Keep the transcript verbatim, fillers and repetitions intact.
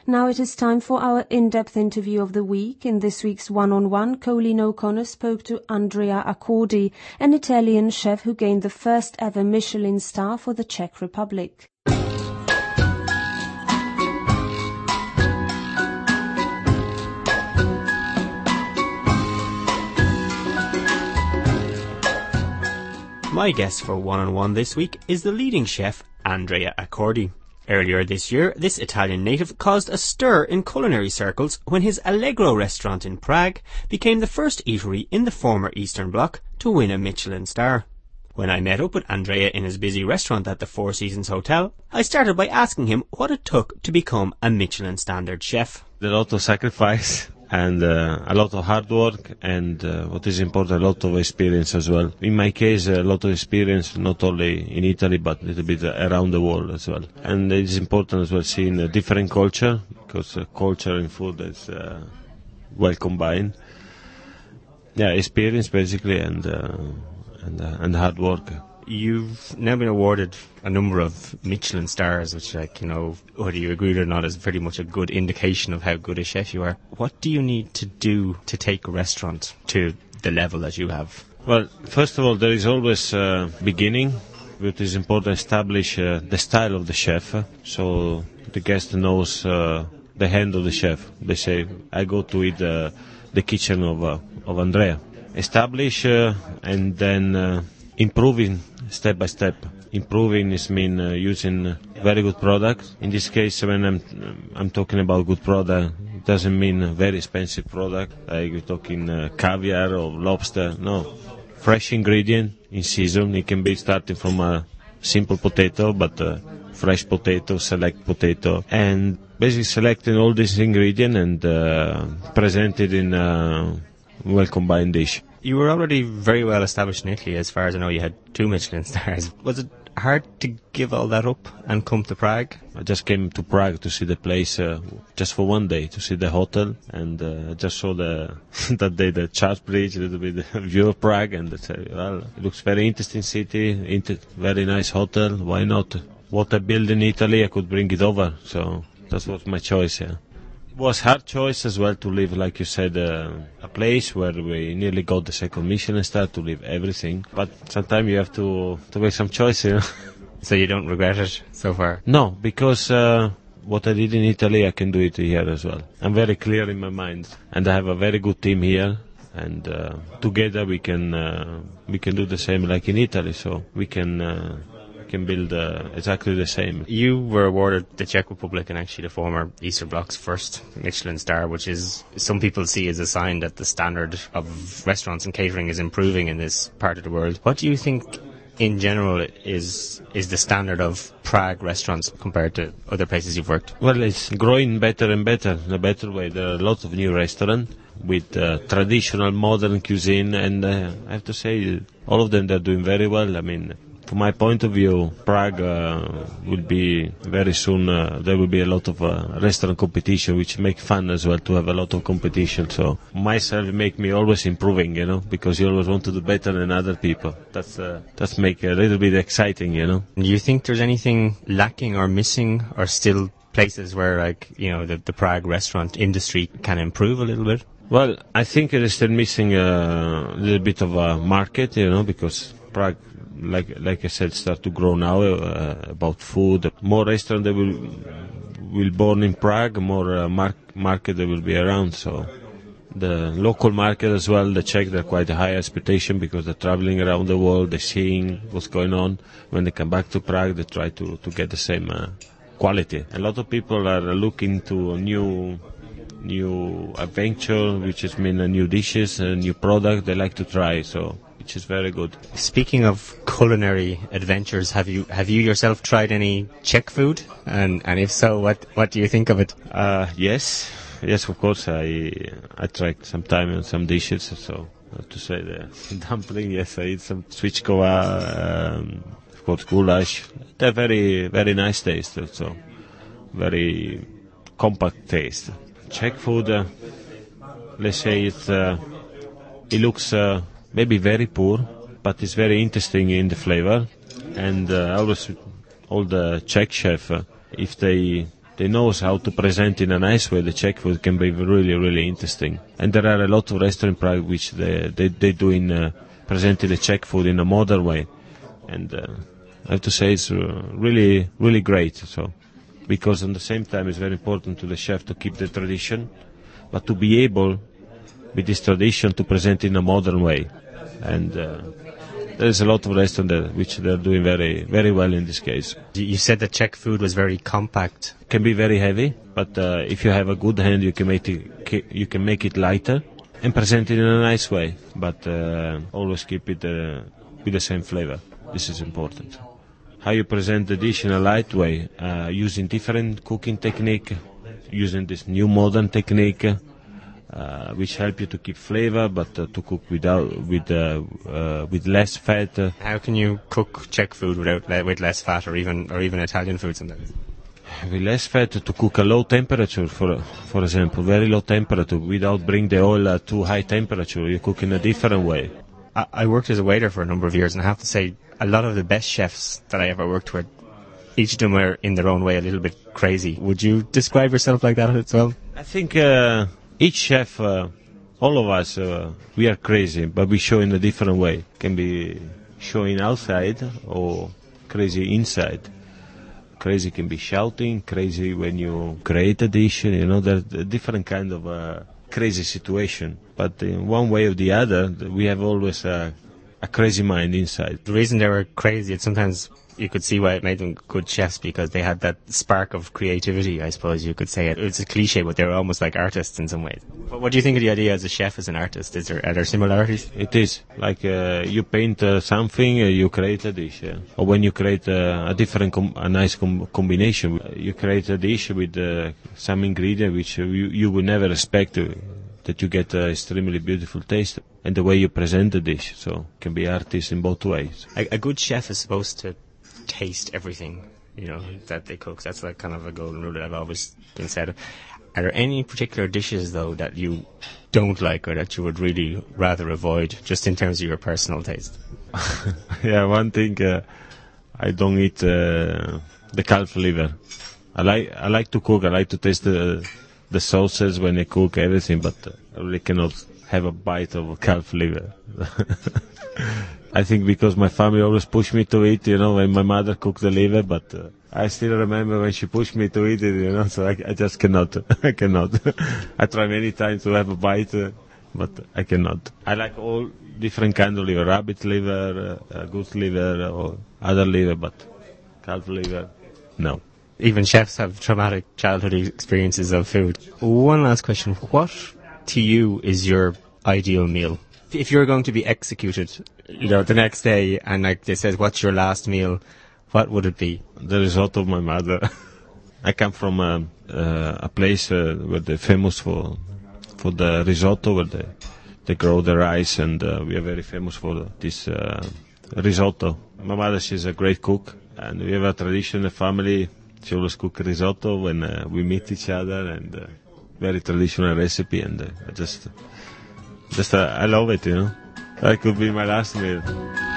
Now it is time for our in-depth interview of the week. In this week's one-on-one, Colleen O'Connor spoke to Andrea Accordi, an Italian chef who gained the first ever Michelin star for the Czech Republic. My guest for one-on-one this week is the leading chef, Andrea Accordi. Earlier this year, this Italian native caused a stir in culinary circles when his Allegro restaurant in Prague became the first eatery in the former Eastern Bloc to win a Michelin star. When I met up with Andrea in his busy restaurant at the Four Seasons Hotel, I started by asking him what it took to become a Michelin standard chef. A lot of sacrifice. And uh, a lot of hard work and, uh, what is important, a lot of experience as well. In my case, a lot of experience, not only in Italy, but a little bit around the world as well. And it is important as well seeing a different culture, because uh, culture and food is uh, well combined. Yeah, experience basically, and uh, and, uh, and hard work. You've now been awarded a number of Michelin stars, which, like, you know, whether you agree or not, is pretty much a good indication of how good a chef you are. What do you need to do to take a restaurant to the level that you have? Well, first of all, there is always a beginning. It is important to establish uh, the style of the chef, so the guest knows uh, the hand of the chef. They say, I go to eat uh, the kitchen of uh, of Andrea. Establish uh, and then uh, improving step by step. Improving is mean uh, using very good product. In this case, when I'm I'm talking about good product, it doesn't mean a very expensive product, like we're talking uh, caviar or lobster. No, fresh ingredient in season. It can be starting from a simple potato, but uh, fresh potato, select potato, and basically selecting all these ingredients and uh, present it in a well combined dish. You were already very well established in Italy. As far as I know, you had two Michelin stars. Was it hard to give all that up and come to Prague? I just came to Prague to see the place uh, just for one day, to see the hotel, and uh, I just saw the that day the Charles Bridge, a little bit the view of Prague, and I said, well, it looks very interesting city, inter- very nice hotel. Why not? What I built in Italy, I could bring it over. So that was my choice. Yeah. It was hard choice as well to leave, like you said, uh, a place where we nearly got the second Michelin star, to leave everything. But sometimes you have to to make some choice, you know. So you don't regret it so far? No, because uh, what I did in Italy, I can do it here as well. I'm very clear in my mind, and I have a very good team here. And uh, together we can uh, we can do the same like in Italy. So we can. Uh, can build uh, exactly the same. You were awarded the Czech Republic and actually the former Eastern Bloc's first Michelin star, which is, some people see as a sign that the standard of restaurants and catering is improving in this part of the world. What do you think in general is is the standard of Prague restaurants compared to other places you've worked? Well, it's growing better and better, in a better way. There are lots of new restaurants with uh, traditional modern cuisine, and uh, I have to say all of them, they're doing very well. I mean, from my point of view, Prague uh, will be very soon, uh, there will be a lot of uh, restaurant competition, which make fun as well to have a lot of competition. So myself make me always improving, you know, because you always want to do better than other people. That's uh, that's make a little bit exciting, you know. Do you think there's anything lacking or missing, or still places where, like, you know, the, the Prague restaurant industry can improve a little bit? Well, I think it is still missing a little bit of a market, you know, because Prague, like like I said, start to grow now uh, about food. More restaurants that will will born in Prague, more uh, mar- market that will be around. So the local market as well, the Czech, they're quite a high expectation because they're traveling around the world, they're seeing what's going on. When they come back to Prague, they try to, to get the same uh, quality. A lot of people are looking to new new adventure, which is mean uh, new dishes, uh, new product they like to try. So. Which is very good. Speaking of culinary adventures, have you have you yourself tried any Czech food? And and if so, what what do you think of it? Uh, yes, yes, of course. I I tried some time on some dishes. So I have to say the dumpling. Yes, I eat some svíčková, um, of course goulash. They're very very nice taste. So very compact taste. Czech food. Uh, let's say it. Uh, it looks. Uh, Maybe very poor, but it's very interesting in the flavor. And uh, always all the Czech chef, uh, if they they know how to present in a nice way the Czech food can be really, really interesting. And there are a lot of restaurants in Prague which they they they doing uh, presenting the Czech food in a modern way, and uh, I have to say it's uh, really, really great. So, because at the same time it's very important to the chef to keep the tradition, but to be able with this tradition to present in a modern way, and. Uh, There's a lot of restaurants there which they're doing very, very well in this case. You said that Czech food was very compact. It can be very heavy, but uh, if you have a good hand, you can make it, you can make it lighter and present it in a nice way. But uh, always keep it uh, with the same flavor. This is important. How you present the dish in a light way, uh, using different cooking technique, using this new modern technique. Uh, which help you to keep flavor, but uh, to cook without with uh, uh, with less fat. Uh. How can you cook Czech food without with less fat, or even or even Italian food sometimes? With less fat, to cook a low temperature, for for example, very low temperature, without bring the oil at too high temperature. You cook in a different way. I, I worked as a waiter for a number of years, and I have to say, a lot of the best chefs that I ever worked with, each of them were in their own way a little bit crazy. Would you describe yourself like that as well? I think. Uh, Each chef, uh, all of us, uh, we are crazy, but we show in a different way. Can be showing outside or crazy inside. Crazy can be shouting, crazy when you create a dish, you know, there's a different kind of uh, crazy situation. But in one way or the other, we have always a, a crazy mind inside. The reason they were crazy, it's sometimes you could see why it made them good chefs, because they had that spark of creativity, I suppose you could say. It. It's a cliche, but they were almost like artists in some ways. But what do you think of the idea as a chef, as an artist? Is there, are there similarities? It is. Like uh, you paint uh, something, uh, you create a dish. Yeah? Or when you create uh, a different, com- a nice com- combination, you create a dish with uh, some ingredient which uh, you, you would never expect to, that you get an extremely beautiful taste. And the way you present the dish, so can be artist in both ways. A, a good chef is supposed to taste everything, you know, that they cook. That's like kind of a golden rule that I've always been said. Are there any particular dishes, though, that you don't like or that you would really rather avoid, just in terms of your personal taste? Yeah, one thing, uh, I don't eat uh, the calf liver. I like I like to cook. I like to taste the the sauces when I cook everything, but uh, I really cannot have a bite of calf liver. I think because my family always pushed me to eat, you know, when my mother cooked the liver, but uh, I still remember when she pushed me to eat it, you know, so I, I just cannot. I cannot. I try many times to have a bite, uh, but I cannot. I like all different kind of liver, rabbit liver, uh, uh, goose liver, or other liver, but calf liver, no. Even chefs have traumatic childhood experiences of food. One last question. What, to you, is your ideal meal? If you're going to be executed, you know, the next day, and like they said, what's your last meal, what would it be? The risotto of my mother. I come from a, uh, a place uh, where they're famous for for the risotto, where they, they grow the rice, and uh, we are very famous for this uh, risotto. My mother, she's a great cook, and we have a tradition in the family. She always cook risotto when uh, we meet each other, and uh, very traditional recipe, and uh, I just... Just, uh, I love it, you know. That could be my last meal.